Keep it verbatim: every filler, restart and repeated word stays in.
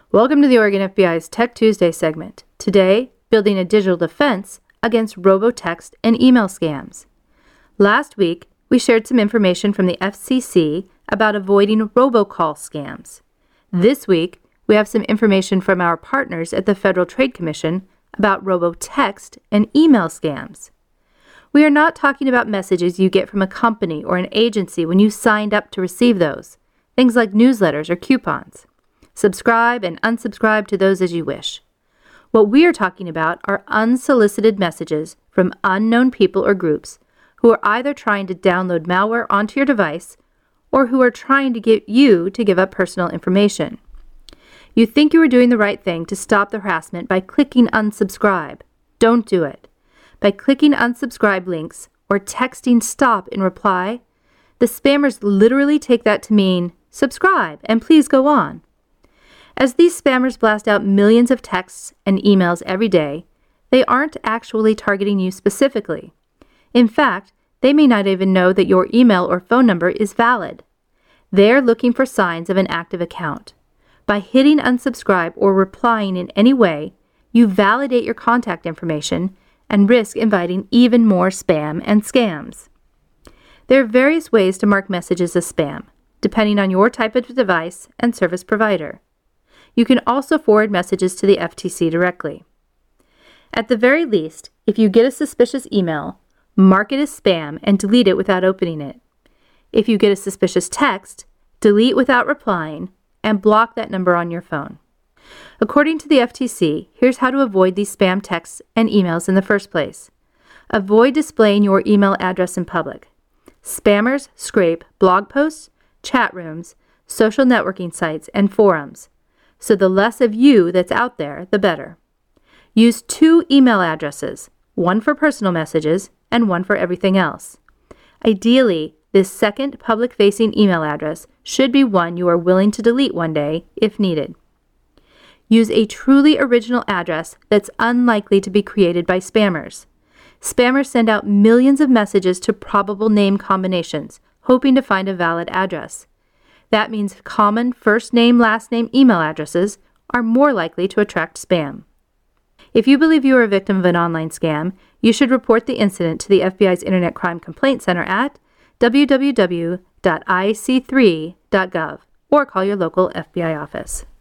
Welcome to the Oregon F B I's Tech Tuesday segment. Today, building a digital defense against robo-text and email scams. Last week, we shared some information from the F C C about avoiding robocall scams. This week, we have some information from our partners at the Federal Trade Commission about robo-text and email scams. We are not talking about messages you get from a company or an agency when you signed up to receive those, things like newsletters or coupons. Subscribe and unsubscribe to those as you wish. What we are talking about are unsolicited messages from unknown people or groups who are either trying to download malware onto your device or who are trying to get you to give up personal information. You think you are doing the right thing to stop the harassment by clicking unsubscribe. Don't do it. By clicking unsubscribe links or texting stop in reply, the spammers literally take that to mean subscribe and please go on. As these spammers blast out millions of texts and emails every day, they aren't actually targeting you specifically. In fact, they may not even know that your email or phone number is valid. They're looking for signs of an active account. By hitting unsubscribe or replying in any way, you validate your contact information and risk inviting even more spam and scams. There are various ways to mark messages as spam, depending on your type of device and service provider. You can also forward messages to the F T C directly. At the very least, if you get a suspicious email, mark it as spam and delete it without opening it. If you get a suspicious text, delete without replying and block that number on your phone. According to the F T C, here's how to avoid these spam texts and emails in the first place. Avoid displaying your email address in public. Spammers scrape blog posts, chat rooms, social networking sites, and forums. So the less of you that's out there, the better. Use two email addresses, one for personal messages and one for everything else. Ideally, this second public-facing email address should be one you are willing to delete one day if needed. Use a truly original address that's unlikely to be created by spammers. Spammers send out millions of messages to probable name combinations, hoping to find a valid address. That means common first name, last name email addresses are more likely to attract spam. If you believe you are a victim of an online scam, you should report the incident to the F B I's Internet Crime Complaint Center at w w w dot i c three dot gov or call your local F B I office.